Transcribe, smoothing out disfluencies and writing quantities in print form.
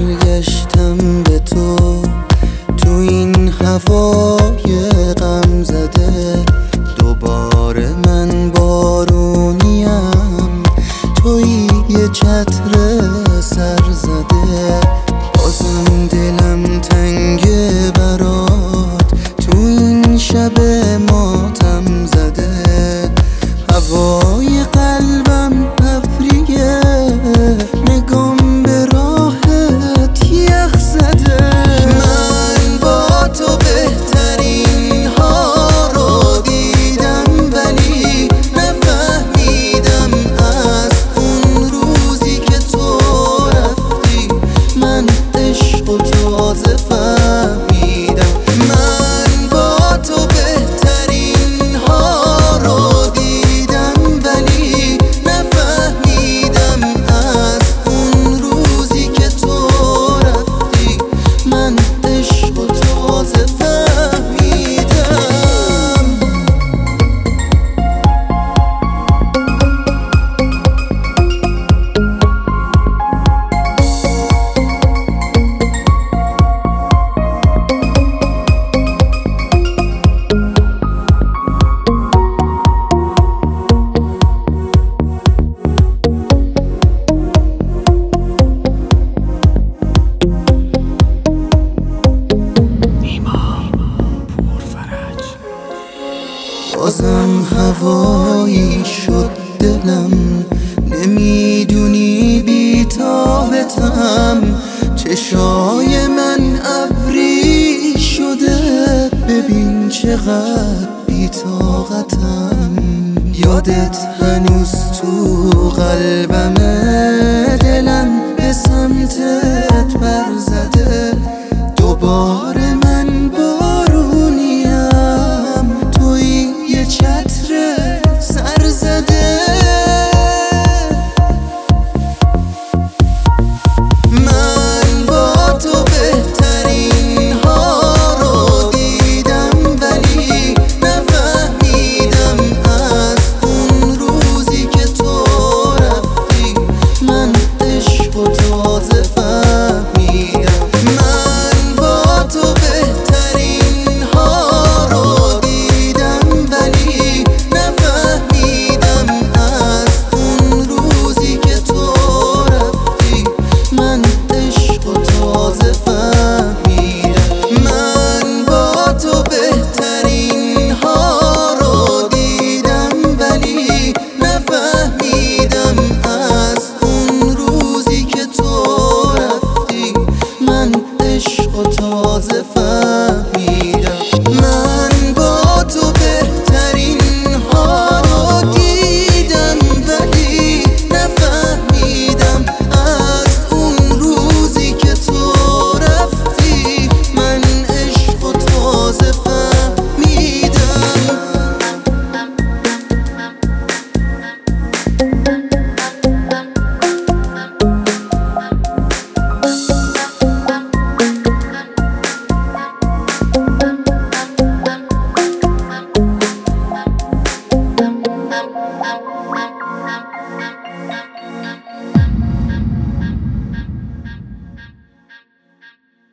برگشتم به تو این هوای غم زده. دوباره من بارونیم، تویی یه چتر سر زده. بازم دلم تنگه برات، تو این شب ماتم زده. هوای قلبم ابریه، نگام به راحت یخ زده. من با تو بهترین ها رو دیدم، ولی نفهمیدم از اون روزی که تو رفتی. من عشق و تازه فهمیدم. من با تو بهترین ها رو دیدم، ولی نفهمیدم از اون روزی که تو رفتی. من عشق و تازه فهمیدم. بازم هوایی شد دلم، نمیدونی بی‌طاقتم. چشای من ابری شده، ببین چقدر بی‌طاقتم. یادت هنوز